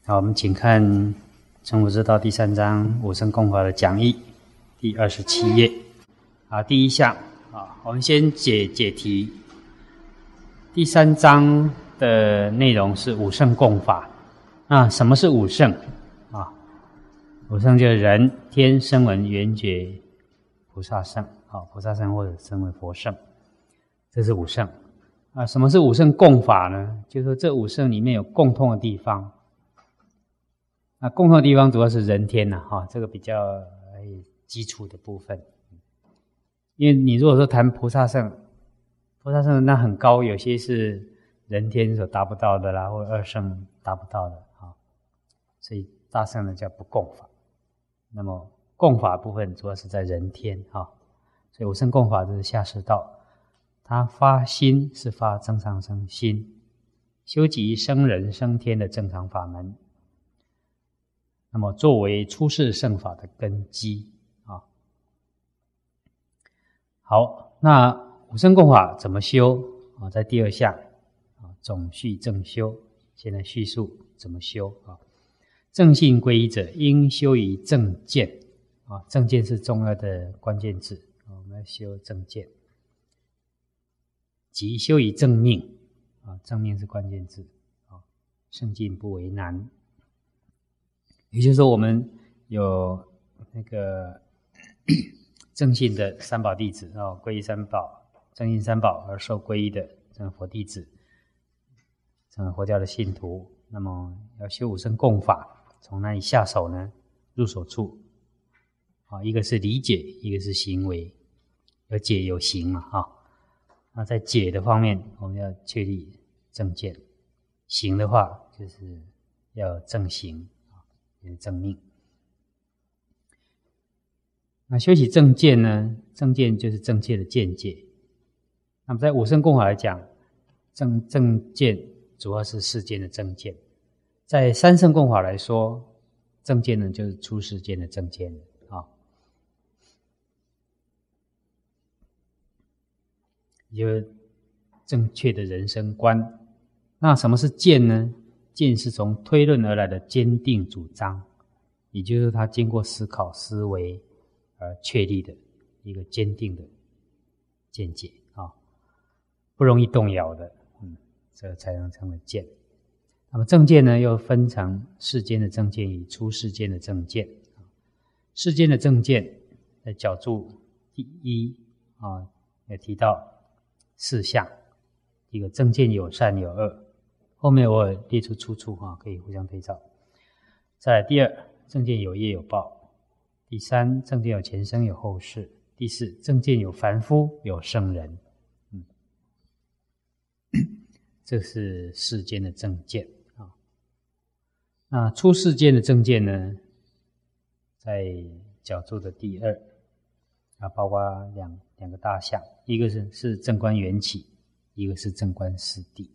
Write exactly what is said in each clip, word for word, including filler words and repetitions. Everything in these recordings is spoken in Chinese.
好，我们请看《成佛之道》第三章五乘共法的讲义，第二十七页。啊，第一项啊，我们先解解题。第三章的内容是五乘共法。那什么是五乘啊？五乘就是人、天、声闻、缘觉、菩萨乘。啊，菩萨乘或者称为佛乘，这是五乘。啊，什么是五乘共法呢？就是说这五乘里面有共通的地方。那共同的地方主要是人天呐、啊，哈，这个比较基础的部分。因为你如果说谈菩萨乘，菩萨乘那很高，有些是人天所达不到的啦，或者二乘达不到的啊，所以大乘呢叫不共法。那么共法部分主要是在人天啊，所以五乘共法就是下士道，他发心是发增上生心，修集生人生天的正常法门。那么作为出世圣法的根基啊。好，那五乘共法怎么修啊？在第二项啊，总序正修，现在叙述怎么修啊？正信皈依者，应修于正见啊。正见是重要的关键字，我们要修正见，即修于正命啊。正命是关键字啊，圣境不为难。也就是说，我们有那个正信的三宝弟子哦，皈依三宝、正信三宝而受皈依的这佛弟子，成为佛教的信徒。那么要修五乘共法，从哪里下手呢？入手处啊，一个是理解，一个是行为，有解有行嘛，哈。那在解的方面，我们要确立正见；行的话，就是要正行。正命。那修习正见呢？正见就是正确的见解。那么在五乘共法来讲，正正见主要是世间的正见；在三乘共法来说，正见呢就是出世间的正见啊，就是正确的人生观。那什么是见呢？见是从推论而来的坚定主张，也就是他经过思考思维而确立的一个坚定的见解啊，不容易动摇的，嗯，这才能称为见。那么正见呢，又分成世间的正见与出世间的正见。世间的正见在角注第一啊，也提到四项，一个正见有善有恶。后面我列出出处哈，可以互相对照。再来第二，正见有业有报；第三，正见有前生有后世；第四，正见有凡夫有圣人。嗯，这是世间的正见啊。那出世间的正见呢，在角注的第二啊，包括两两个大项，一个是是正观缘起，一个是正观四谛。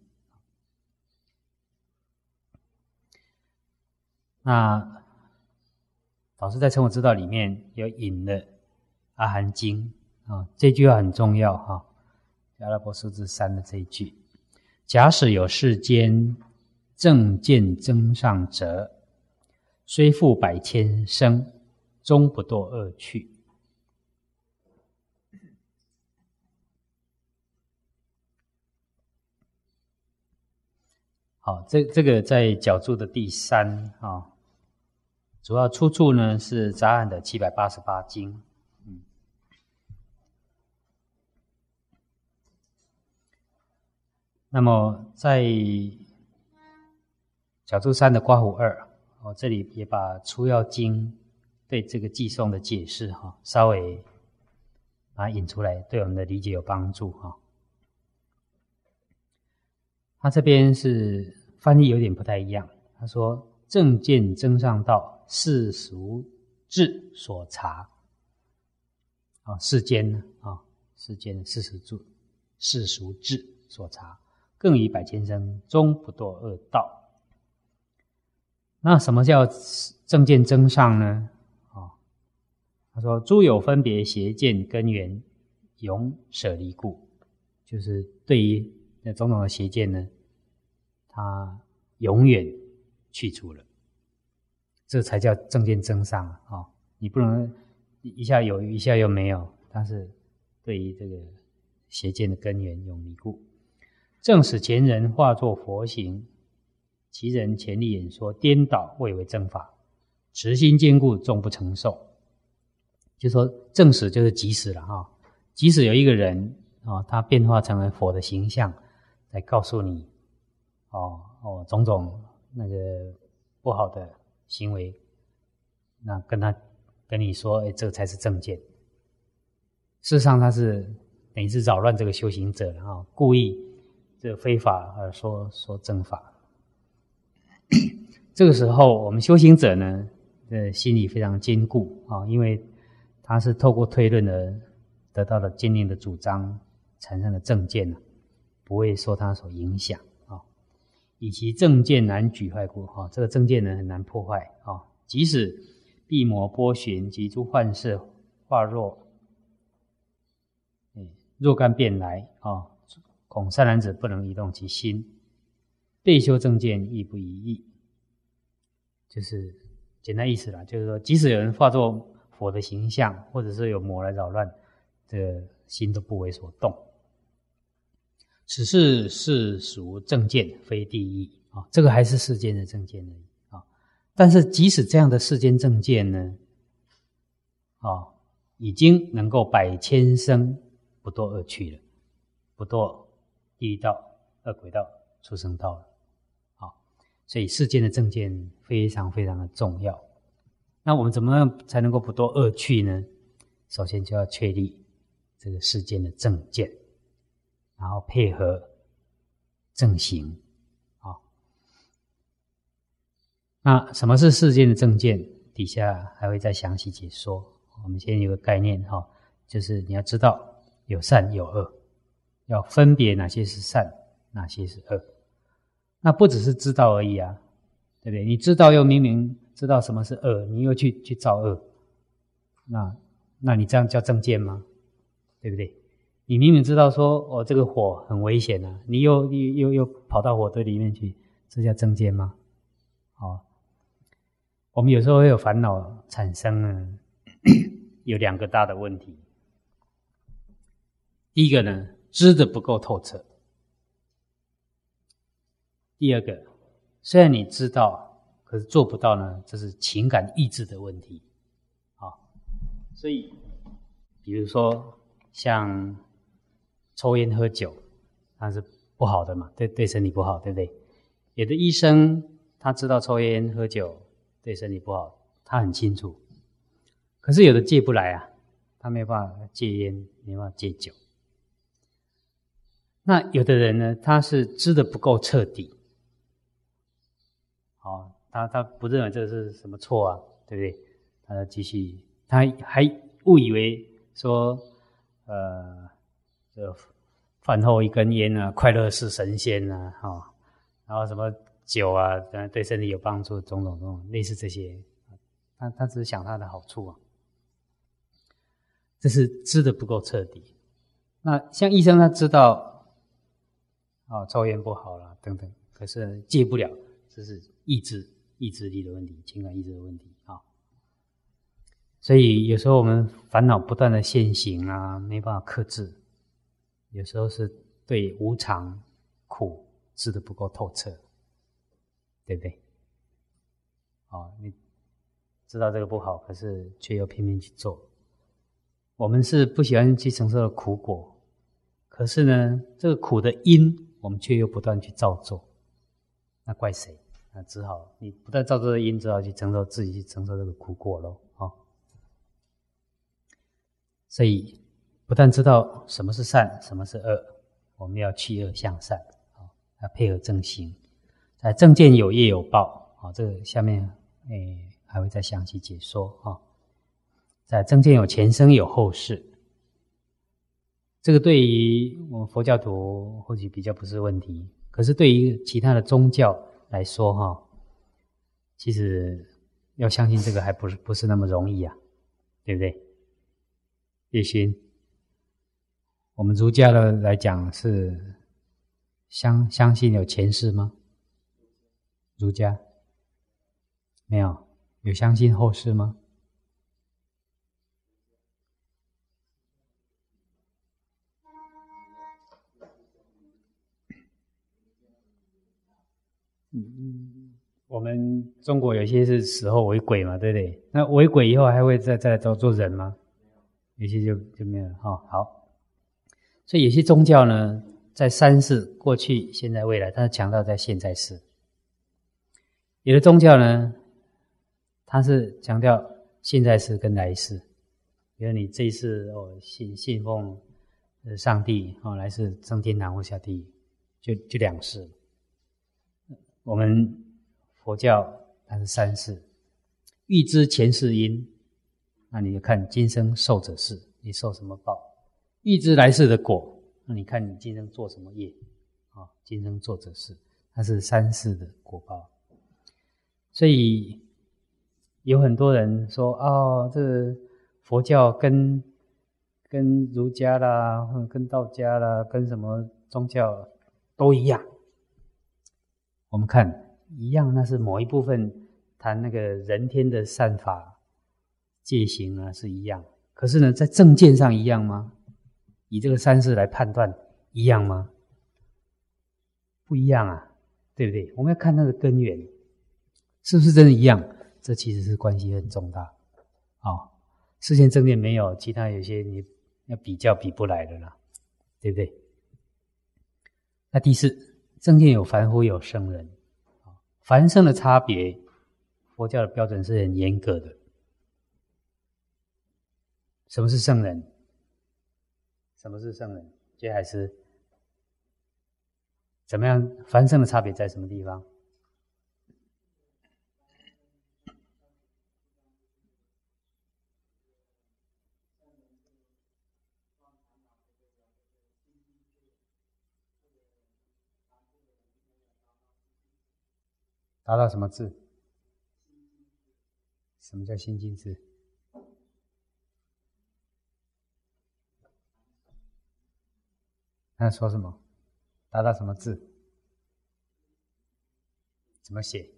那导师在《成佛之道》里面有引了《阿含经》啊，这句话很重要哈，《阿拉伯数字三》的这一句：假使有世间正见增上者，虽复百千生，终不堕恶趣。好，这这个在角注的第三啊。主要出处呢是杂案的七百八十八经，嗯，那么在角注三的刮胡二，我、哦、这里也把出要经对这个偈颂的解释哈、哦，稍微把它引出来，对我们的理解有帮助哈、哦。他这边是翻译有点不太一样，他说正见增上道。世俗智所察啊，世间呢啊，世间的世俗智，世俗智所察，更以百千生终不堕恶道。那什么叫正见增上呢？啊，他说诸有分别邪见根源，永舍离故，就是对于那种种的邪见呢，他永远去除了。 这才叫正见增上啊、哦！你不能一下有一下又没有，但是对于这个邪见的根源有迷故。正使前人化作佛形，其人前力演说颠倒，谓为正法。持心坚固，终不承受。就说正使就是即使了哈、哦，即使有一个人哦，他变化成为佛的形象，来告诉你哦哦种种那个不好的行为，那跟他跟你说，哎，这个才是正见。事实上，他是等于是扰乱这个修行者了啊、哦，故意这个非法而说说正法。这个时候，我们修行者呢，呃，心里非常坚固啊、哦，因为他是透过推论而得到了坚定的主张，产生的正见呢，不会受他所影响啊、哦。以其正见难举坏故，哈、哦，这个正见呢很难破坏啊、哦。即使闭魔波旬及诸幻色化若，嗯，若干变来啊、哦，恐善男子不能移动其心，备修正见亦不一意。就是简单意思啦，就是说，即使有人化作佛的形象，或者是有魔来扰乱，这个心都不为所动。此事是属正见，非第一啊、哦，这个还是世间的正见而已啊、哦。但是即使这样的世间正见呢，啊、哦，已经能够百千生不堕恶趣了，不堕地狱道、恶鬼道、畜生道了。所以世间的正见非常非常的重要。那我们怎么样才能够不堕恶趣呢？首先就要确立这个世间的正见，然后配合正行。好，那什么是世间的正见？底下还会再详细解说。我们先有个概念哈，就是你要知道有善有恶，要分别哪些是善，哪些是恶。那不只是知道而已啊，对不对？你知道又明明知道什么是恶，你又去去造恶，那那你这样叫正见吗？对不对？你明明知道说哦这个火很危险啊，你又又又又跑到火堆里面去，这叫正见吗？哦，我们有时候会有烦恼产生呢，有两个大的问题。第一个呢，知的不够透彻。第二个，虽然你知道，可是做不到呢，这是情感意志的问题。啊，所以比如说像抽烟喝酒，那是不好的嘛，对对身体不好，对不对？有的医生他知道抽烟喝酒对身体不好，他很清楚，可是有的戒不来啊，他没办法戒烟，没办法戒酒。那有的人呢，他是知得不够彻底。哦，他他不认为这是什么错啊，对不对？他继续，他还误以为说，呃，这饭后一根烟啊，快乐是神仙啊，哈、哦，然后什么酒啊，对身体有帮助，种种种类似这些，他他只是想他的好处啊，这是知得不够彻底。那像医生他知道，哦，抽烟不好啦，等等，可是戒不了，这是意志、意志力的问题，情感意志的问题啊、哦。所以有时候我们烦恼不断的现行啊，没办法克制，有时候是对无常、苦知得不够透彻，对不对？哦，你知道这个不好，可是却又偏偏去做。我们是不喜欢去承受的苦果，可是呢，这个苦的因，我们却又不断去造作，那怪谁？那只好你不但造作的因，只好去承受自己去承受这个苦果咯。哦，所以不但知道什么是善，什么是恶，我们要去恶向善，哦，要配合正行。在正见有业有报，哦，这个下面诶还会再详细解说啊、哦。在正见有前生有后世，这个对于我们佛教徒或许比较不是问题，可是对于其他的宗教来说哈，其实要相信这个还不是不是那么容易啊，对不对？叶勋，我们儒家的来讲是相相信有前世吗？儒家没有， 有相信后世吗？嗯，我们中国有些是死后为鬼嘛，对不对？那为鬼以后还会再再做做人吗？有些就就没有了哈、哦。好，所以有些宗教呢，在三世过去、现在、未来，它是强调在现在世；有的宗教呢，它是强调现在世跟来世。比如你这一世哦信信奉上帝哦，来世升天堂或下地狱，就就两世。我们佛教它是三世，欲知前世因，那你就看今生受者是，你受什么报；欲知来世的果，那你看你今生做什么业啊？今生做者是，它是三世的果报。所以有很多人说哦，这个佛教跟跟儒家啦，跟道家啦，跟什么宗教都一样。我们看一样，那是某一部分谈那个人天的善法戒行啊是一样，可是呢，在正见上一样吗？以这个三世来判断一样吗？不一样啊，对不对？我们要看它的根源是不是真的一样，这其实是关系很重大。哦，世间正见没有，其他有些你要比较比不来的啦，对不对？那第四，正见有凡夫有圣人，凡圣的差别，佛教的标准是很严格的。什么是圣人？什么是圣人？觉海师怎么样？凡圣的差别在什么地方？达到什么智？什么叫心净智？那说什么？达到什么智？怎么写？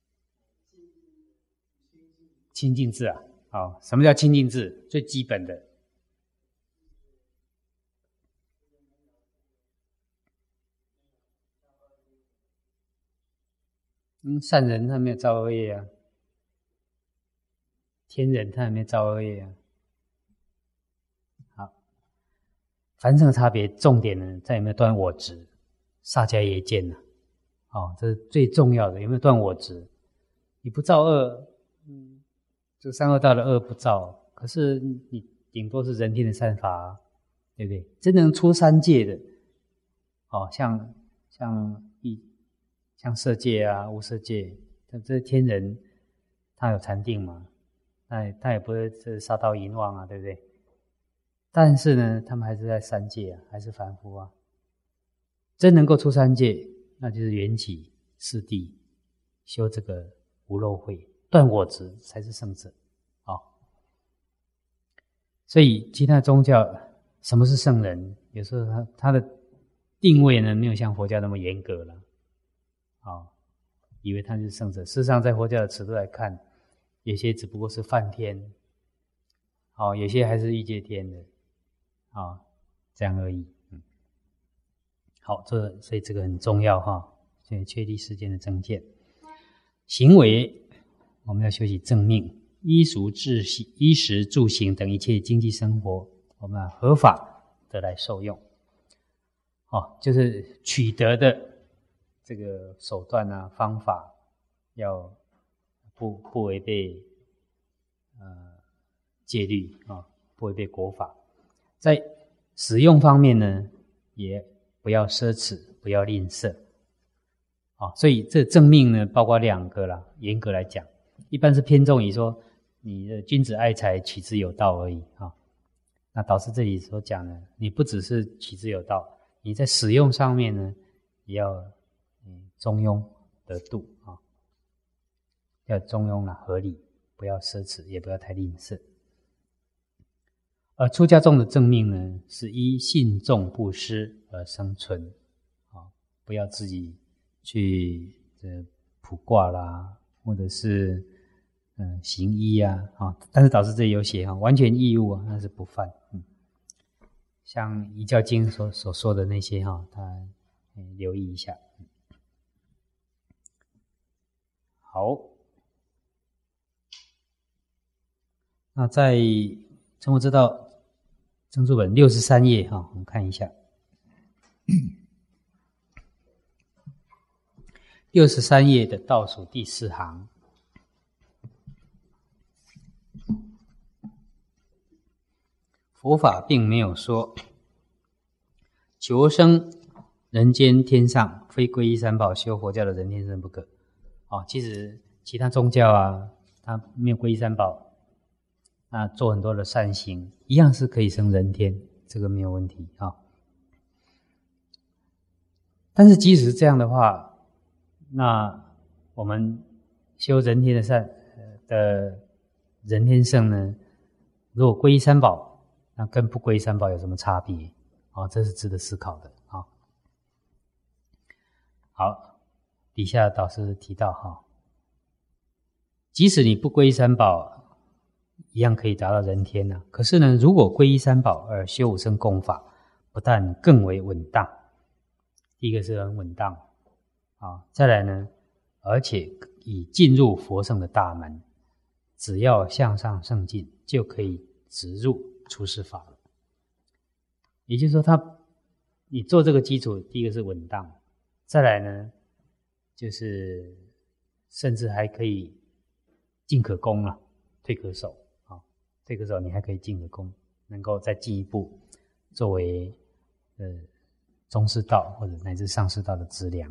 清净智啊！好，什么叫清净智？最基本的。嗯，善人他没有造恶业啊，天人他也没有造恶业啊。好，凡圣的差别重点呢，在有没有断我执，萨迦耶见呢、啊？哦，这是最重要的，有没有断我执？你不造恶，嗯，这三恶道的恶不造，可是你顶多是人天的善法、啊，对不对？真正出三界的，哦，像像一像色界啊、无色界，这这天人他有禅定嘛？那他也不会是杀盗淫妄啊，对不对？但是呢，他们还是在三界啊，还是凡夫啊。真能够出三界，那就是缘起四谛，修这个无漏慧，断我执才是圣者啊、哦。所以其他宗教什么是圣人？有时候他他的定位呢，没有像佛教那么严格了啊、哦，以为他是圣者。事实上，在佛教的尺度来看，有些只不过是梵天，哦，有些还是欲界天的，啊、哦，这样而已。嗯，好，这所以这个很重要哈，所以确立世间的正见。行为我们要修习正命，衣食住行、衣食住行等一切经济生活，我们要合法的来受用。哦，就是取得的这个手段啊、方法，要不不违背呃戒律啊、哦，不违背国法。在使用方面呢，也不要奢侈，不要吝啬。啊、哦，所以这正命呢，包括两个啦。严格来讲，一般是偏重于说你的君子爱财，取之有道而已啊、哦。那导师这里所讲的，你不只是取之有道，你在使用上面呢，也要嗯中庸得度啊、哦，要中庸啦，合理，不要奢侈，也不要太吝啬。而出家众的正命呢，是依信众布施而生存啊、哦，不要自己去这卜卦啦，或者是嗯行医啊，啊，但是导师这里有写哈，完全义务啊，那是不犯。嗯，像《遗教经》所所说的那些哈，他嗯留意一下。好，那在成佛之道增注本六十三页哈，我们看一下。六十三页的倒数第四行，佛法并没有说求生人间天上，非皈依三宝修佛教的人天生不可。哦，其实其他宗教啊，他没有皈依三宝，那做很多的善行，一样是可以生人天，这个没有问题啊。但是即使是这样的话，那我们修人天的善的人天圣呢，如果皈依三宝，那跟不皈依三宝有什么差别？哦，这是值得思考的啊。好，底下导师提到哈，即使你不皈依三宝，一样可以达到人天啊。可是呢，如果皈依三宝而修五乘共法，不但更为稳当，第一个是很稳当。啊，再来呢，而且已进入佛圣的大门，只要向上圣进，就可以直入出世法了。也就是说他，你做这个基础，第一个是稳当，再来呢，就是甚至还可以进可攻了，退可守啊，退可守你还可以进可攻，能够再进一步作为呃中士道或者乃至上士道的资粮。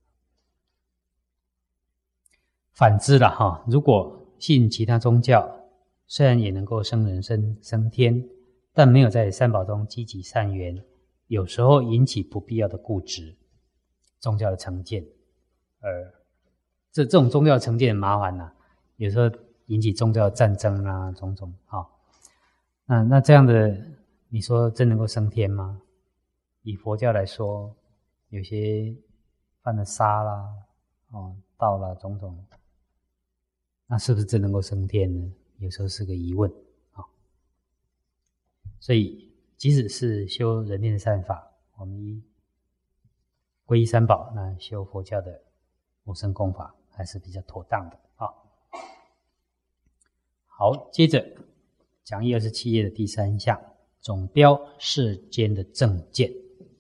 反之了哈，如果信其他宗教，虽然也能够生人生升天，但没有在三宝中积极善缘，有时候引起不必要的固执，宗教的成见，而这这种宗教成见很麻烦呐、啊，有时候引起宗教的战争啊，种种啊。那那这样的，你说真能够升天吗？以佛教来说，有些犯了杀啦，哦，盗啦，种种。那是不是真能够升天呢？有时候是个疑问啊。所以，即使是修人天的善法，我们依皈依三宝，那修佛教的无生功法还是比较妥当的啊。好，接着讲义二十七页的第三项，总标世间的正见。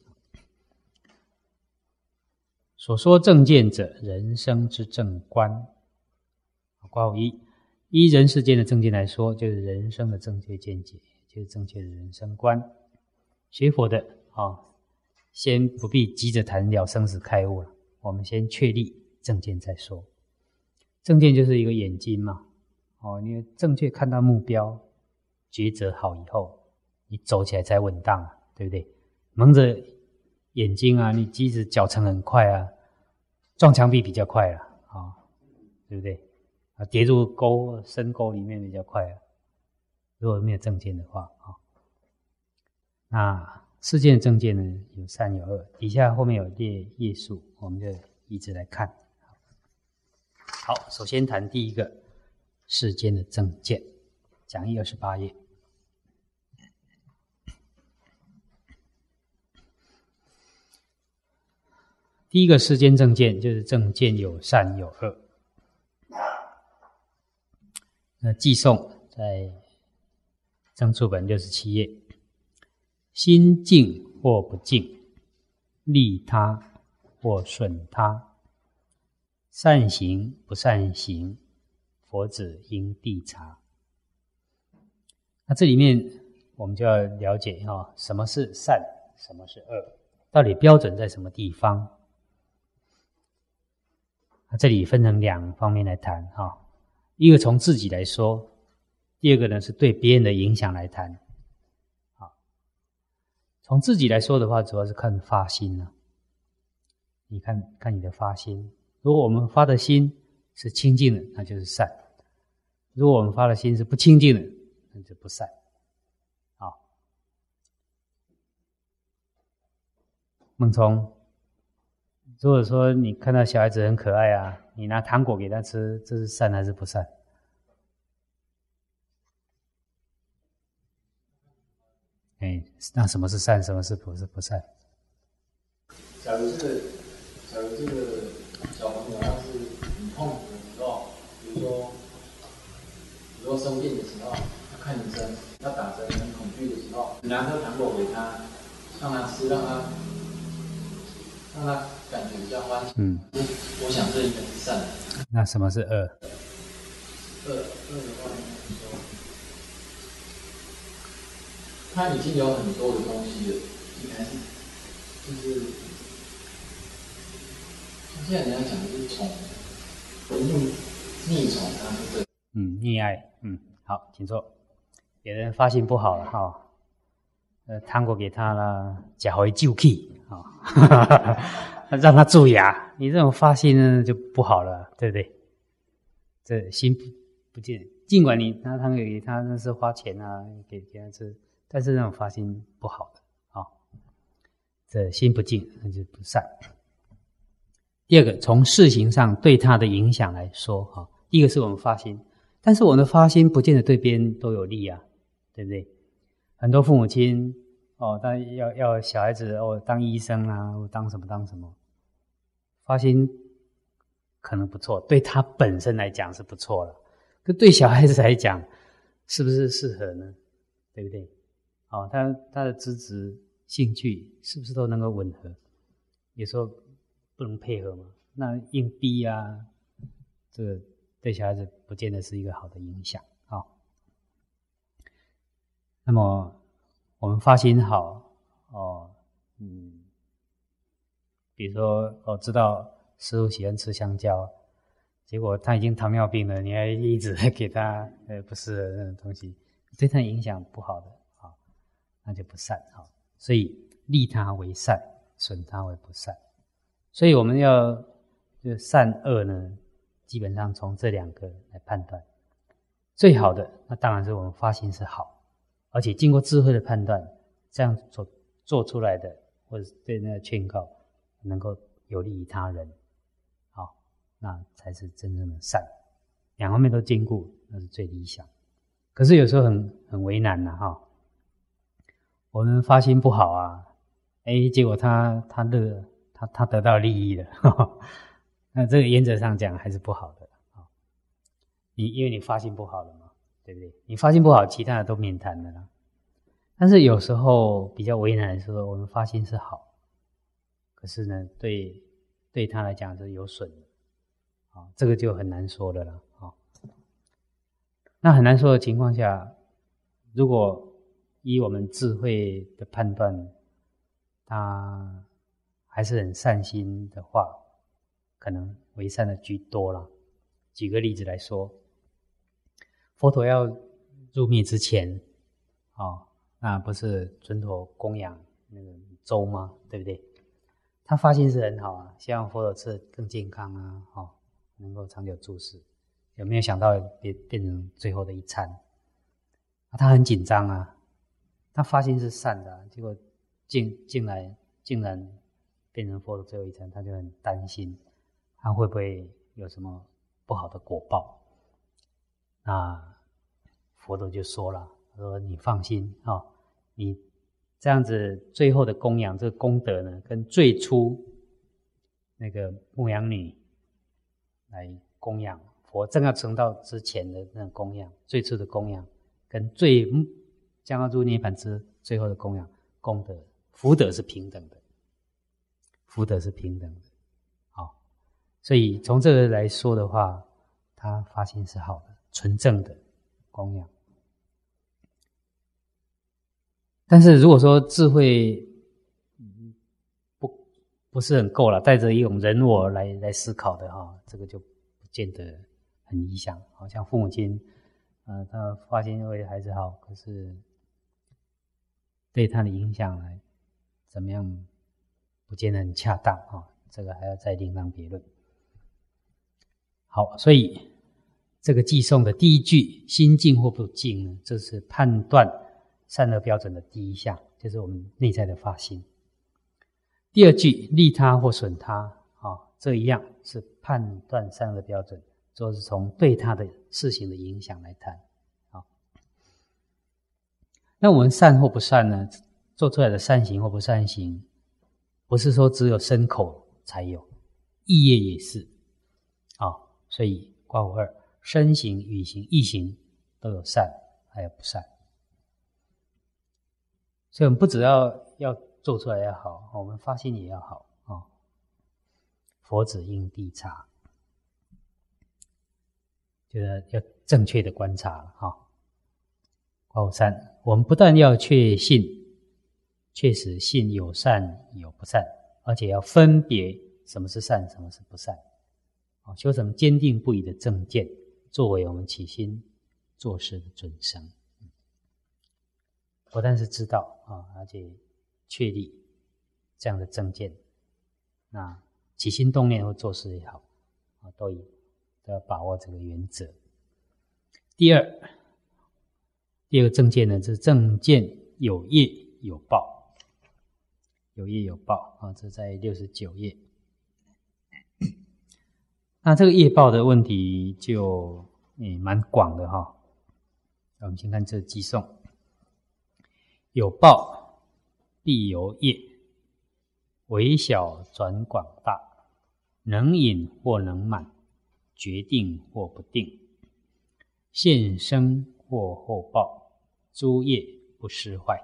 所说正见者，人生之正观。括号一，依人世间的正见来说，就是人生的正确见解，就是正确的人生观。学佛的啊、哦，先不必急着谈了生死开悟了，我们先确立正见再说。正见就是一个眼睛嘛，哦，你正确看到目标，抉择好以后，你走起来才稳当啊，对不对？蒙着眼睛啊，你即使脚程很快啊，撞墙壁比较快啊，啊、哦，对不对？啊，跌入沟深沟里面比较快啊。如果没有正见的话啊，那世间的正见呢，有善有恶，底下后面有列页数，我们就一直来看。好，首先谈第一个世间的正见，讲义二十八页。第一个世间正见就是正见有善有恶。那寄诵在增注本六十七页，心静或不静，利他或损他，善行不善行，佛子应谛察。那这里面我们就要了解哈、哦，什么是善，什么是恶，到底标准在什么地方？那这里分成两方面来谈哈、哦。一个从自己来说，第二个呢是对别人的影响来谈。好，从自己来说的话，主要是看发心了、啊。你看看你的发心，如果我们发的心是清净的，那就是善；如果我们发的心是不清净的，那就不善。好，孟聪，如果说你看到小孩子很可爱啊，你拿糖果给他吃，这是善还是不善？ 哎，那什么是善，什么是不是不善？ 假如这个，假如这个小朋友他是很痛苦的时候，比如说，比如说生病的时候，他看医生，要打针很恐惧的时候，你拿颗糖果给他，让他吃，让他让他感觉比较欢喜。 嗯， 我我想这应该是善的。 那什么是恶？ 恶恶的话，说他已经有很多的东西了，应该是就是现在人家讲的是宠，逆逆宠他是对。 嗯，溺爱。嗯，好，请坐。有人发心不好了哈、哦，呃，糖果给他了，假回就气啊，让他蛀牙。你这种发心呢就不好了，对不对？这心不不见，尽管你拿糖给他那是花钱啊，给给他吃，但是那种发心不好的啊、哦，这心不净，那就不善。第二个，从事行上对他的影响来说，哈，第一个是我们发心，但是我们的发心不见得对别人都有利啊，对不对？很多父母亲哦，当要要小孩子哦当医生啊，或当什么当什么，发心可能不错，对他本身来讲是不错了，可对小孩子来讲，是不是适合呢？对不对？哦，他他的资质、兴趣是不是都能够吻合？有时候不能配合嘛，那硬逼啊，这个对小孩子不见得是一个好的影响啊、哦。那么我们发心好哦，嗯，比如说哦，知道师父喜欢吃香蕉，结果他已经糖尿病了，你还一直给他呃不适合那种东西，对他影响不好的啊、哦，那就不善啊、哦。所以利他为善，损他为不善。所以我们要就善恶呢，基本上从这两个来判断。最好的那当然是我们发心是好，而且经过智慧的判断，这样做做出来的或者对那个劝告能够有利于他人，好，那才是真正的善。两方面都兼顾，那是最理想。可是有时候很很为难呐、啊、哈，我们发心不好啊，哎，结果他他乐。他他得到利益了，呵呵，那这个原则上讲还是不好的啊。你因为你发心不好了嘛，对不对？你发心不好，其他的都免谈的啦。但是有时候比较为难的是说，我们发心是好，可是呢，对对他来讲是有损的啊，这个就很难说的了啊。那很难说的情况下，如果依我们智慧的判断，他还是很善心的话，可能为善的居多了。举个例子来说，佛陀要入灭之前，哦，那不是准陀供养那个粥吗？对不对？他发心是很好啊，希望佛陀吃得更健康啊，哦，能够长久住世。有没有想到变变成最后的一餐？啊，他很紧张啊，他发心是善的、啊，结果竟竟然竟然变成佛陀最后一餐，他就很担心，他会不会有什么不好的果报？那佛陀就说了，说你放心啊、哦，你这样子最后的供养这个功德呢，跟最初那个牧羊女来供养佛正要成道之前的那种供养，最初的供养，跟最将要入涅槃之最后的供养，功德福德是平等的，福德是平等的。好，所以从这个来说的话，他发心是好的，纯正的供养。但是如果说智慧不不是很够了，带着一种人我来来思考的哈，这个就不见得很理想。好像父母亲，呃，他发心为孩子好，可是对他的影响来怎么样，不见得很恰当啊。这个还要再另当别论。好，所以这个偈颂的第一句“心净或不净”呢，这是判断善恶标准的第一项，就是我们内在的发心。第二句“利他或损他”啊，这一样是判断善恶标准，就是从对他的事情的影响来谈。啊， 那我们善或不善呢？做出来的善行或不善行，不是说只有身口才有，意业也是啊、哦。所以括弧二，身行、语行、意行都有善，还有不善。所以我们不只要要做出来要好，我们发心也要好啊、哦。佛子应谛察，就是要正确的观察哈。括弧三，我们不但要确信，确实信有善有不善，而且要分别什么是善，什么是不善。修成坚定不移的正见，作为我们起心做事的准绳。不但是知道啊，而且确立这样的正见，那起心动念或做事也好，啊，都都要把握这个原则。第二，第二个正见呢，是正见有业有报，有业有报啊，这在六十九页。那这个业报的问题就也蛮广的哈。我们先看这偈颂：有报必有业，微小转广大，能隐或能满，决定或不定，现生或后报，诸业不失坏。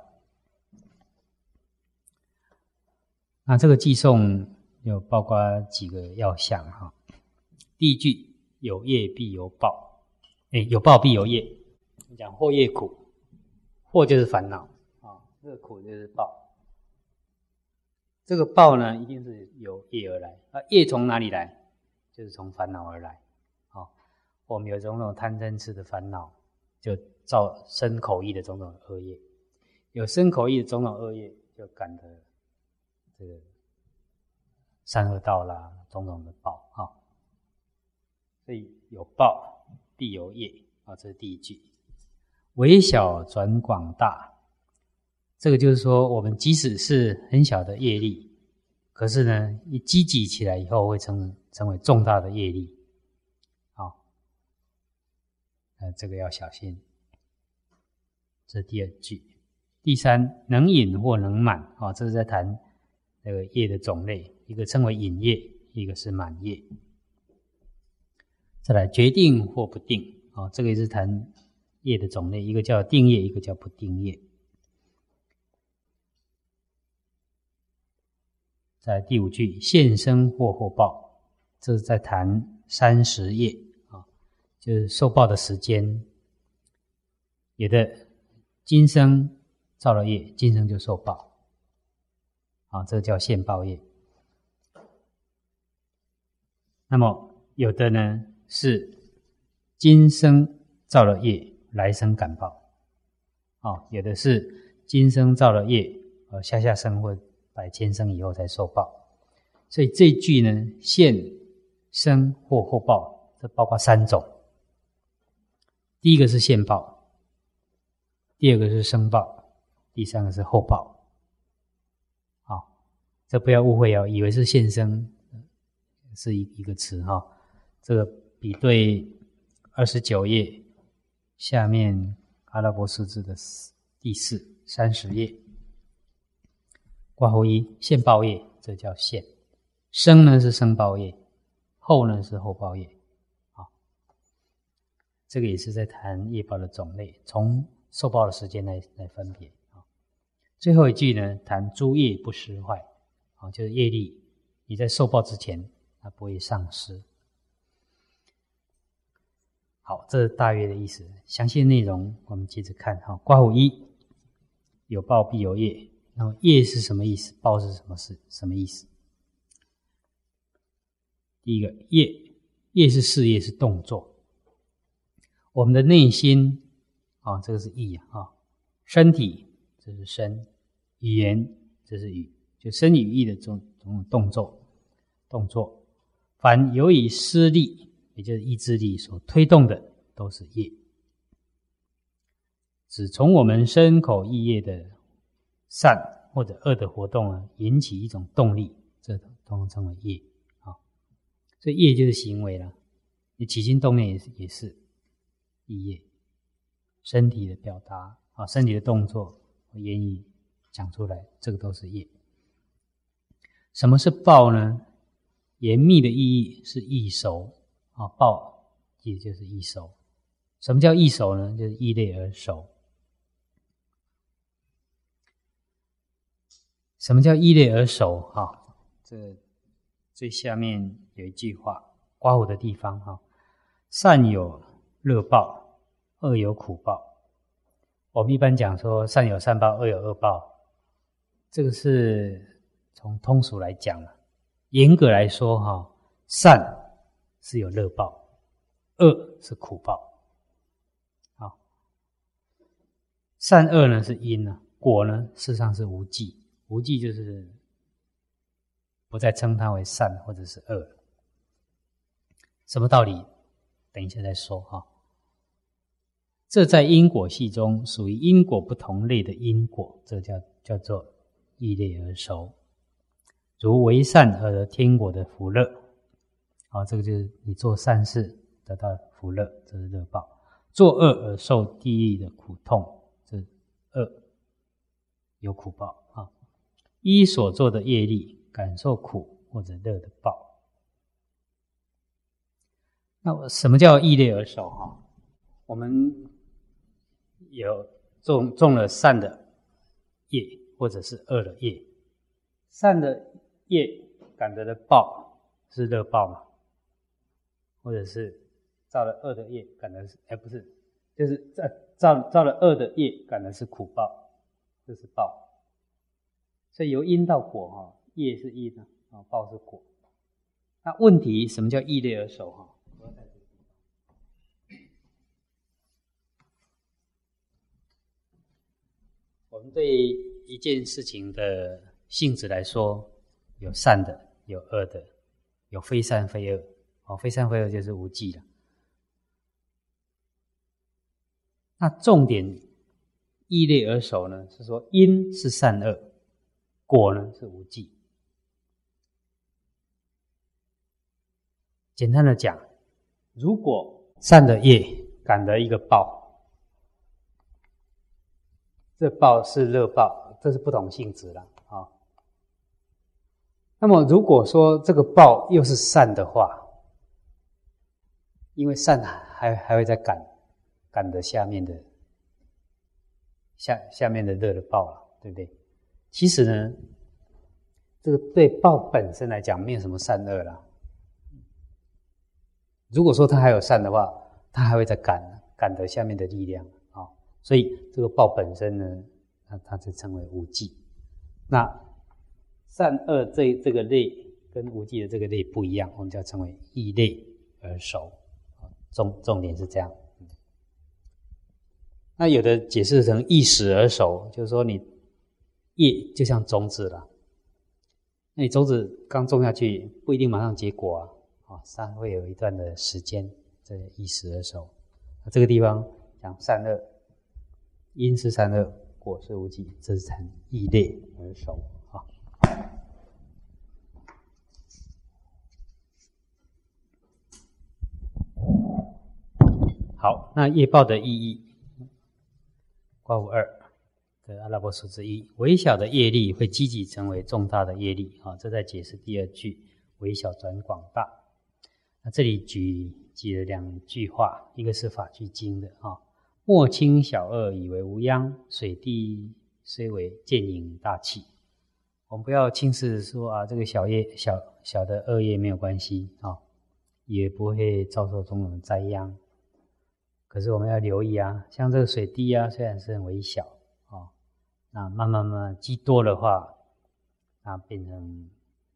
那这个偈颂有包括几个要项哈。第一句，有业必有报，诶，有报必有业。讲惑业苦，惑就是烦恼啊，这个苦就是报。这个报呢，一定是由业而来啊。业从哪里来？就是从烦恼而来。啊，我们有种种贪嗔痴的烦恼，就造身口意的种种恶业。有身口意的种种恶业，就感得这个三恶道啦，种种的报啊。所以有报必有业啊，这是第一句。微小转广大，这个就是说，我们即使是很小的业力，可是呢，一积集起来以后，会成成为重大的业力。好，呃，这个要小心。这是第二句。第三，能隐或能满啊，这是在谈这个业的种类，一个称为隐业，一个是满业。再来，决定或不定啊，这个也是谈业的种类，一个叫定业，一个叫不定业。在第五句，现生或后报，这是在谈三十业啊，就是受报的时间。有的今生造了业，今生就受报，啊，这个叫现报业。那么有的呢是今生造了业，来生感报。哦，有的是今生造了业，呃，下下生或百千生以后才受报。所以这一句呢，现生或后报，这包括三种。第一个是现报，第二个是生报，第三个是后报。好、哦，这不要误会哦，以为是现生是一一个词哈、哦。这个比对二十九页下面阿拉伯数字的第四三十页，括弧一，现报业，这叫现。生呢是生报业，后呢是后报业。好，这个也是在谈业报的种类，从受报的时间来来分别。最后一句呢，谈诸业不失坏，就是业力你在受报之前它不会丧失。好，这是大约的意思。详细的内容我们接着看哈。括弧一，有报必有业。那么业是什么意思？报是什么事？什么意思？第一个，业，业是事业，是动作。我们的内心啊，这个是意啊，身体这是身，语言这是语，就身语意的这种这种动作，动作，凡由以施力，也就是意志力所推动的，都是业。只从我们身口意业的善或者恶的活动啊，引起一种动力，这通称为业啊。所以业就是行为了，你起心动念也是也是意业，身体的表达啊，身体的动作、言语讲出来，这个都是业。什么是报呢？严密的意义是易熟啊，报其实就是易熟。什么叫易熟呢？就是易类而熟。什么叫易类而熟？哈，这最下面有一句话，刮胡的地方哈，善有乐报，恶有苦报。我们一般讲说善有善报，恶有恶报，这个是从通俗来讲了。严格来说哈，善是有乐报，恶是苦报。好，善恶呢是因呢，果呢事实上是无记。无记就是不再称它为善或者是恶。什么道理？等一下再说哈。这在因果系中属于因果不同类的因果，这叫叫做易类而熟。如为善而得天国的福乐，好，这个就是你做善事得到福乐，这是乐报；做恶而受地狱的苦痛，这是恶，有苦报啊。依所做的业力感受苦或者乐的报。那什么叫易类而熟哈？我们有种种了善的业或者是恶的业，善的业感得的报是乐报嘛，或者是造了恶的业感得是，哎不是，就是造造了恶的业感得是苦报，这是报。所以由因到果哈，业是因啊，报是果。那问题什么叫易类而熟哈？我们对一件事情的性质来说，有善的，有恶的，有非善非恶。哦，非善非恶就是无记了。那重点易类而熟呢，是说因是善恶，果呢是无记。简单的讲，如果善的业感得一个报，这报是乐报，这是不同性质了啊、哦。那么如果说这个报又是善的话，因为善还还会再感感得下面的下下面的乐的报了，对不对？其实呢，这个对报本身来讲没有什么善恶啦。如果说它还有善的话，它还会再感感得下面的力量啊、哦。所以这个报本身呢，它它就称为无记。那善恶这这个类跟无记的这个类不一样，我们就要称为易类而熟。重重点是这样。那有的解释成易始而熟，就是说你业就像种子了，那你种子刚种下去不一定马上结果啊，啊，它会有一段的时间，这易始而熟。这个地方讲善恶，因是善恶，果是无记，这是成易类而熟啊。好，那业报的意义，括弧二的阿拉伯数字一，微小的业力会积极成为重大的业力啊，这在解释第二句，微小转广大。那这里举举了两句话，一个是法句经的啊，莫轻小恶以为无殃，水滴虽为见影大器。我们不要轻视说啊，这个小业小小的恶业没有关系啊，也不会遭受种种的灾殃。可是我们要留意啊，像这个水滴啊，虽然是很微小啊、哦，那慢慢慢慢积多的话，那变成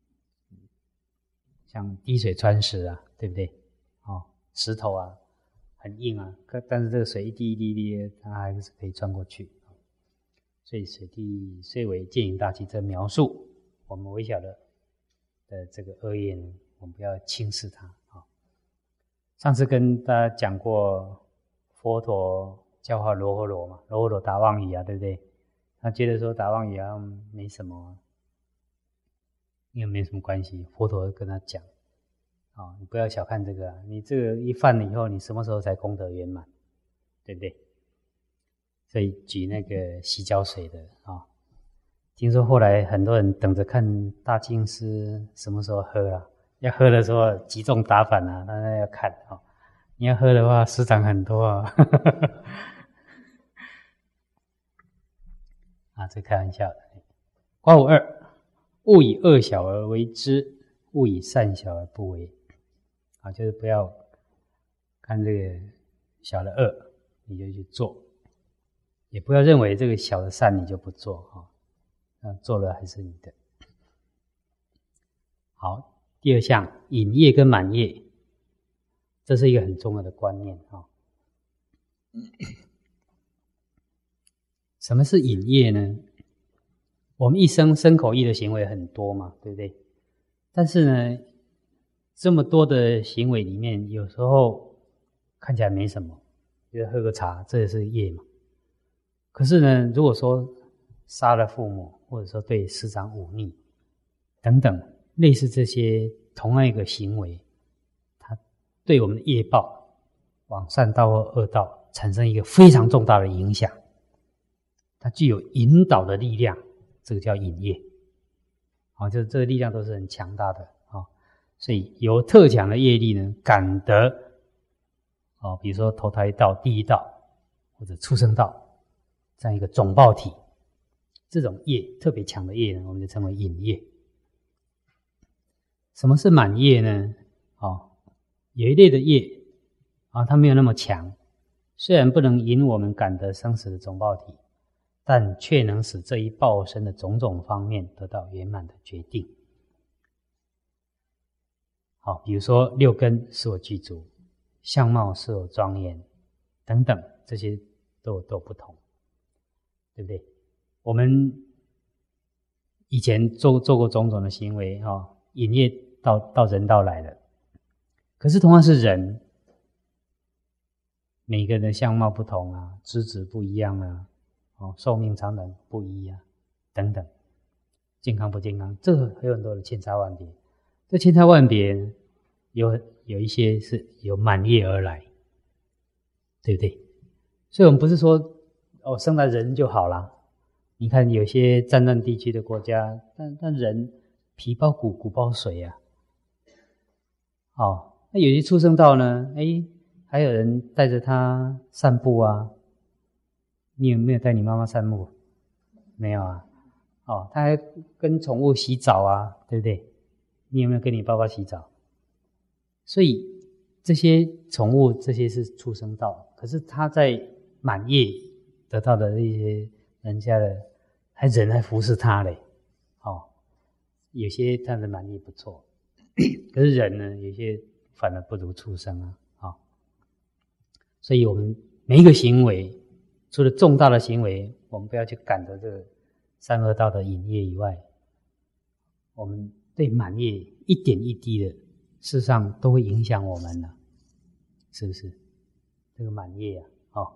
像滴水穿石啊，对不对？哦，石头啊，很硬啊，可但是这个水一滴一滴一滴，它还是可以穿过去。所以水滴虽为见影大器，这描述我们微小的的这个恶业呢，我们不要轻视它啊、哦。上次跟大家讲过。佛陀教化罗睺罗嘛，罗睺罗打妄语啊，对不对？他觉得说打妄语啊没什么，因为没什么关系。佛陀跟他讲，啊、哦，你不要小看这个、啊，你这个一犯了以后，你什么时候才功德圆满，对不对？ 所以举那个洗脚水的啊、哦，听说后来很多人等着看大净师什么时候喝啊，要喝的时候击中打反啊，大家要看啊、哦。你要喝的话，师长很多啊，啊，这开玩笑的。卦五二，勿以恶小而为之，勿以善小而不为。啊，就是不要看这个小的恶，你就去做，也不要认为这个小的善你就不做啊，那做了还是你的。好，第二项，隐业跟满业，这是一个很重要的观念啊。什么是隐业呢？我们一生身口意的行为很多嘛，对不对？但是呢，这么多的行为里面，有时候看起来没什么，比如喝个茶，这也是业嘛。可是呢，如果说杀了父母，或者说对师长忤逆等等，类似这些同样一个行为，它对我们的业报往善道或恶道产生一个非常重大的影响，它具有引导的力量，这个叫引业。好，就这个力量都是很强大的啊，所以有特强的业力呢，感得哦，比如说投胎道、地狱道或者畜生道这样一个总报体，这种业特别强的业呢，我们就称为引业。什么是满业呢？哦，有一类的业啊，它没有那么强，虽然不能引我们感得生死的总报体，但却能使这一报身的种种方面得到圆满的决定。好，比如说六根是我具足，相貌是我庄严，等等，这些都都不同，对不对？我们以前做做过种种的行为，哈、哦，引业到到人道来了。可是同样是人，每个人的相貌不同啊，资质不一样啊，哦，寿命长短不一啊，等等，健康不健康，这个还有很多的千差万别。这千差万别，有有一些是由满业而来，对不对？所以我们不是说哦，生来人就好啦。你看有些战乱地区的国家，但但人皮包骨，骨包水啊。哦，那有些畜生道呢，哎，还有人带着他散步啊。你有没有带你妈妈散步？没有啊。哦，他还跟宠物洗澡啊，对不对？你有没有跟你爸爸洗澡？所以这些宠物，这些是畜生道，可是他在满业得到的一些人家的，还人还服侍他嘞。哦，有些他的满业不错，可是人呢，有些反而不如畜生啊。哦，所以我们每一个行为，除了重大的行为，我们不要去赶着这个三恶道的引业以外，我们对满业一点一滴的，事实上都会影响我们了，是不是？这个满业啊，哦，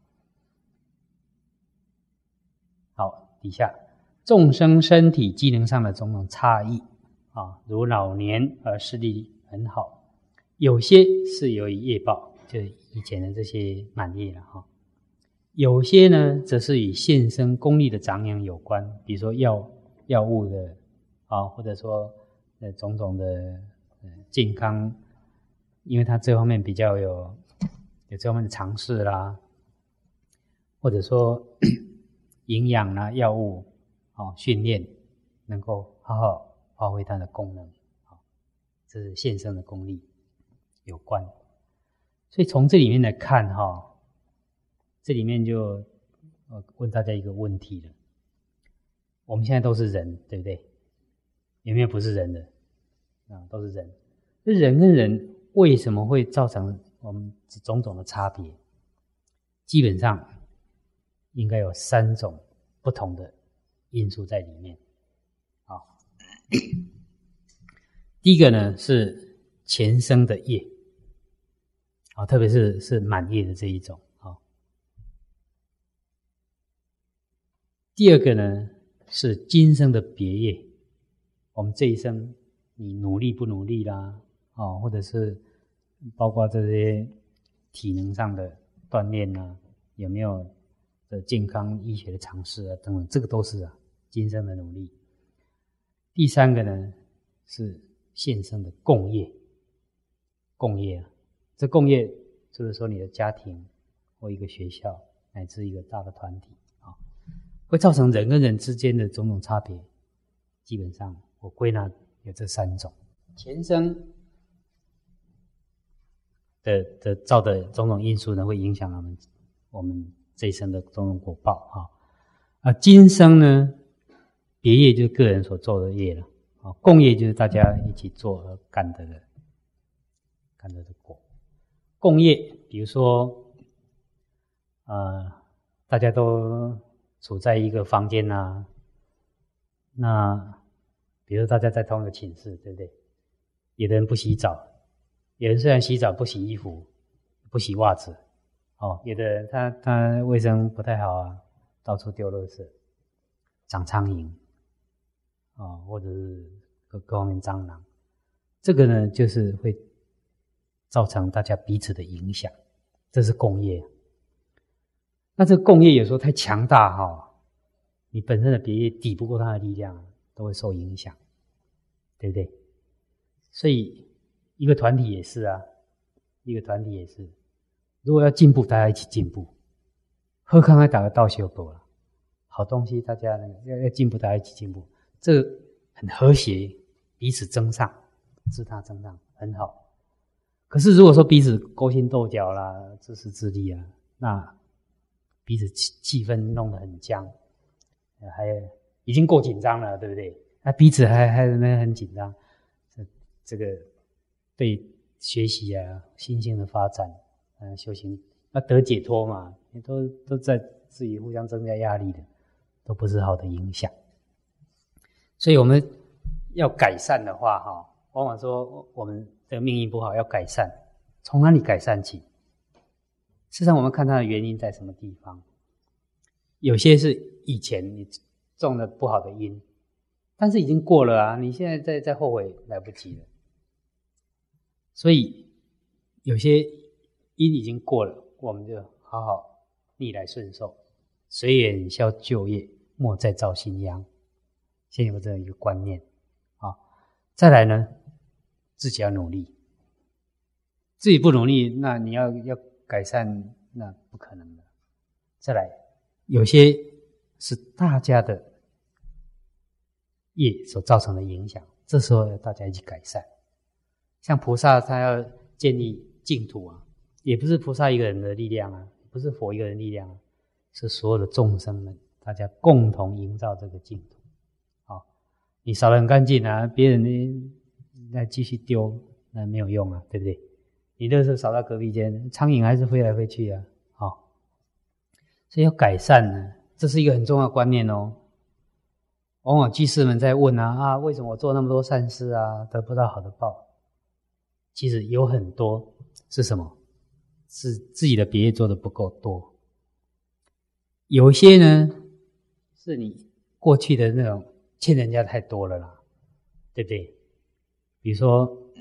好，底下众生身体机能上的种种差异啊，如老年而视力很好，有些是由于业报，就以前的这些满业了哈。有些呢，则是与现生功力的长养有关，比如说药药物的啊，或者说呃种种的呃健康，因为它这方面比较有有这方面的尝试啦，或者说营养啦、药物啊、训练，能够好好发挥它的功能啊，这是现生的功力有关。所以从这里面来看哈。这里面就呃问大家一个问题了，我们现在都是人，对不对？有没有不是人的？啊，都是人。这人跟人为什么会造成我们种种的差别？基本上应该有三种不同的因素在里面。好，第一个呢是前生的业，啊，特别是是满业的这一种。第二个呢是今生的别业，我们这一生你努力不努力啦，哦，或者是包括这些体能上的锻炼啊，有没有的健康医学的常识啊等等，这个都是啊今生的努力。第三个呢是现生的共业，共业啊，这共业就是说你的家庭或一个学校乃至一个大的团体啊，会造成人跟人之间的种种差别。基本上我归纳有这三种，前生的的造的种种因素呢，会影响我们我们这一生的种种果报啊。啊，今生呢，别业就是个人所做的业了啊，共业就是大家一起做而干得的干得的果。共业，比如说，呃，大家都处在一个房间啊，那比如大家在同一个寝室，对不对？有的人不洗澡，有人虽然洗澡不洗衣服，不洗袜子，哦，有的人他他卫生不太好啊，到处丢垃圾，长苍蝇，哦，或者是各各方面蟑螂，这个呢就是会造成大家彼此的影响，这是共业。那这个共业有时候太强大哈、哦，你本身的别业抵不过它的力量，都会受影响，对不对？所以一个团体也是啊，一个团体也是，如果要进步，大家一起进步。喝康还打个道修狗了，好东西大家呢要要进步，大家一起进步，这个很和谐，彼此增上，自他增上，很好。可是如果说彼此勾心斗角啦，自私自利啊，那彼此气气氛弄得很僵，还已经够紧张了，对不对？那彼此还还那很紧张，这这个对学习啊、心性的发展，嗯、呃，修行要得解脱嘛，也都都在自己互相增加压力的，都不是好的影响。所以我们要改善的话，哈，往往说我们的命运不好，要改善，从哪里改善起？事实上，我们看它的原因在什么地方？有些是以前你种了不好的因，但是已经过了啊，你现在再再后悔来不及了。所以有些因已经过了，我们就好好逆来顺受，随缘消旧业，莫再造新殃。先有这样一个观念啊。再来呢，自己要努力，自己不努力，那你要要改善，那不可能的。再来，有些是大家的业所造成的影响，这时候要大家一起改善。像菩萨他要建立净土啊，也不是菩萨一个人的力量啊，不是佛一个人的力量啊，是所有的众生们大家共同营造这个净土。好，你扫得很干净啊，别人呢再继续丢，那没有用啊，对不对？你垃圾扫到隔壁间，苍蝇还是飞来飞去啊。好，所以要改善呢，这是一个很重要的观念哦。往往居士们在问啊啊，为什么我做那么多善事啊，得不到好的报？其实有很多是什么？是自己的别业做的不够多。有些呢，是你过去的那种欠人家太多了啦，对不对？比如说，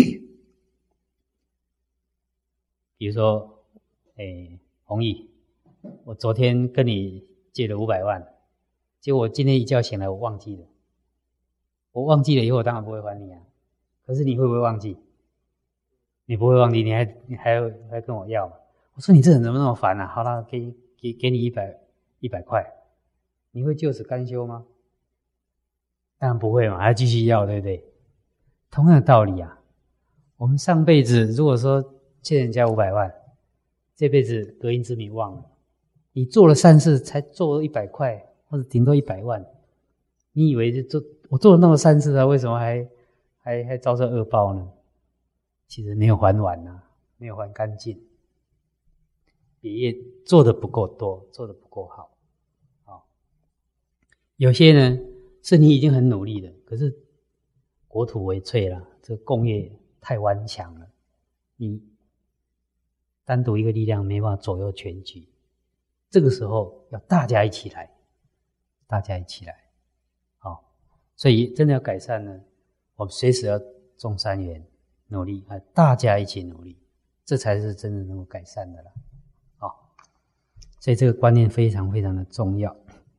比如说，诶，弘毅，我昨天跟你借了五百万，结果我今天一觉醒来，我忘记了。我忘记了以后，我当然不会还你啊。可是你会不会忘记？你不会忘记，你还你还还跟我要？我说你这人怎么那么烦啊？好了，给给给你一百一百块，你会就此甘休吗？当然不会嘛，还继续要，对不对？同样的道理啊，我们上辈子如果说欠人家五百万，这辈子隔音之名忘了，你做了善事才做了一百块，或者顶多一百万，你以为就做我做了那么善事啊，为什么还还还遭受恶报呢？其实没有还完啊，没有还干净，别业做的不够多，做的不够好。好，有些呢是你已经很努力了，可是国土为脆了，这个共业太顽强了，你单独一个力量没办法左右全局。这个时候要大家一起来，大家一起来。好，所以真的要改善呢，我们随时要种善缘，努力啊，大家一起努力，这才是真正能够改善的了。好。 所以这个观念非常非常的重要。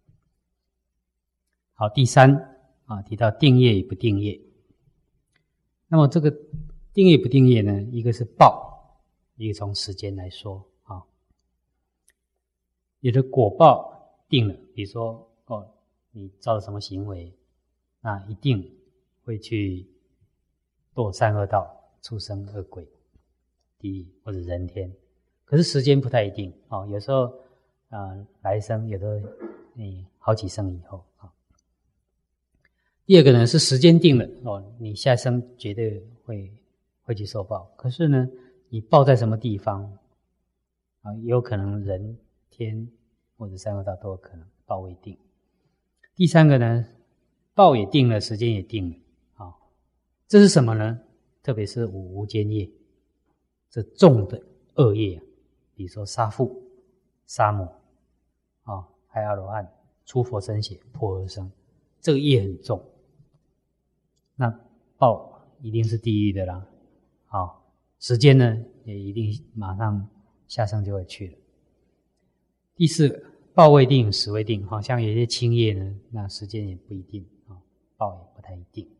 好，第三啊，提到定业与不定业。那么这个定业不定业呢，一个是报，一个从时间来说啊，有的果报定了，比如说哦，你造了什么行为，那一定会去堕三恶道、畜生、恶鬼、地狱或者人天。可是时间不太一定哦，有时候啊、呃、来生，有的你好几生以后啊。第二个呢是时间定了哦，你下生绝对会会去受报。可是呢，你报在什么地方啊？也有可能人天或者三恶道都有可能，报未定。第三个呢，报也定了，时间也定了啊、哦。这是什么呢？特别是五无间业，这重的恶业，比如说杀父、杀母啊、哦，害阿罗汉、出佛身血、破而生，这个业很重。那报一定是地狱的啦，好、哦，时间呢也一定马上下生就会去了。第四个，报未定，时未定，好像有些轻业呢，那时间也不一定啊、哦，报也不太一定。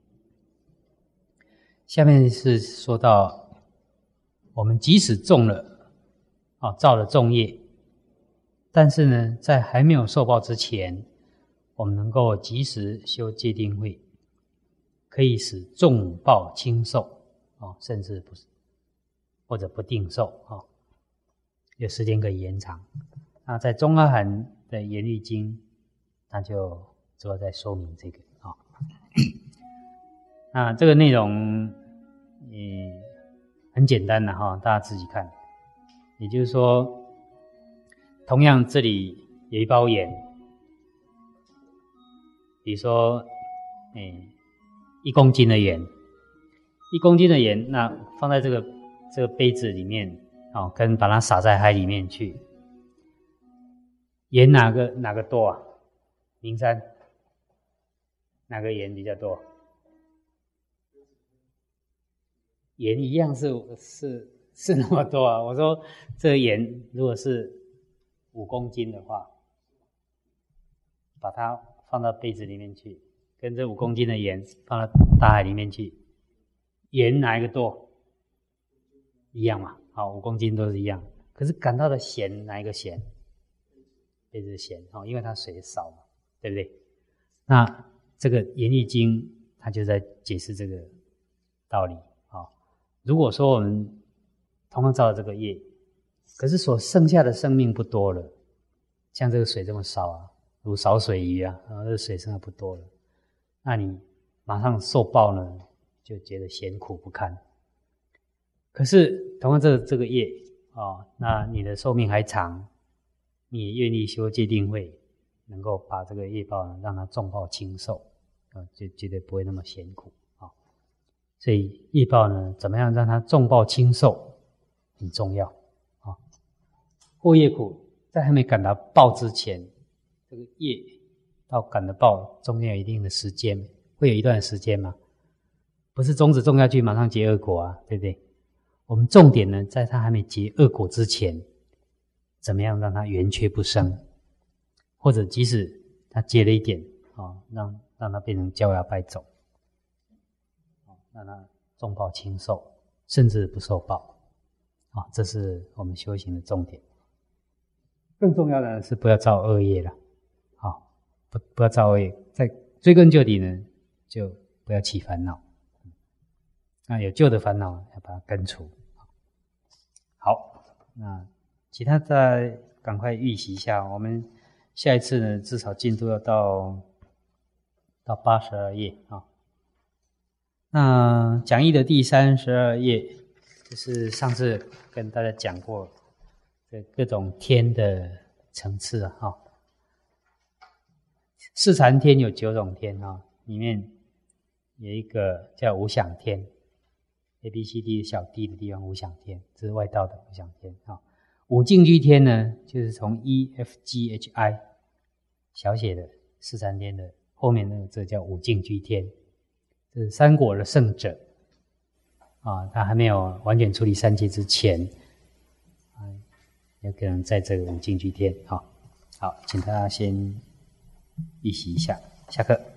下面是说到，我们即使中了啊、哦，造了重业，但是呢，在还没有受报之前，我们能够及时修戒定慧。可以使重报轻受哦，甚至不是或者不定受哦，有时间可以延长。那在中阿含的严律经，那就主要在说明这个啊、哦。那这个内容，嗯，很简单的哈、哦，大家自己看。也就是说，同样这里有一包盐，比如说，嗯。一公斤的盐，一公斤的盐，那放在这个这个杯子里面，哦，跟把它撒在海里面去，盐哪个哪个多啊？灵山，哪个盐比较多？盐一样是是是那么多啊！我说这个盐如果是五公斤的话，把它放到杯子里面去。跟这五公斤的盐放到大海里面去，盐哪一个多？一样嘛，好，五公斤都是一样。可是感到的咸哪一个咸？杯子咸哦，因为它水少嘛，对不对？那这个《严律经》它就在解释这个道理啊、哦。如果说我们同样造了这个业，可是所剩下的生命不多了，像这个水这么少啊，如少水鱼啊，然后这个水剩下不多了。那你马上受报呢，就觉得咸苦不堪。可是同样这个这个业啊、哦，那你的寿命还长，你也愿意修戒定慧，能够把这个业报呢，让它重报轻受啊、哦，就绝对不会那么咸苦啊、哦。所以业报呢，怎么样让它重报轻受很重要啊、哦。过业苦在还没感到报之前，这个业。到感得报中间有一定的时间，会有一段时间吗？不是种子种下去马上结恶果啊，对不对？我们重点呢，在它还没结恶果之前，怎么样让它圆缺不生，或者即使它结了一点啊、哦，让让它变成焦芽败种，哦，让它重报轻受，甚至不受报啊、哦，这是我们修行的重点。更重要的是不要造恶业了。不不要造恶业，在追根究底呢，就不要起烦恼。那有旧的烦恼要把它根除。好，那其他再赶快预习一下。我们下一次呢，至少进度要到到八十二页啊。那讲义的第三十二页，就是上次跟大家讲过的各种天的层次啊，哈。四禅天有九种天啊，里面有一个叫无想天 ，A B C D 小 D 的地方无想天，这是外道的无想天啊。五净居天呢，就是从 E F G H I 小写的四禅天的后面那个，这叫五净居天，这是三果的圣者啊，他还没有完全处理三界之前，啊， 有可能在这个五净居天。好，好，请大家先预习一下，下课。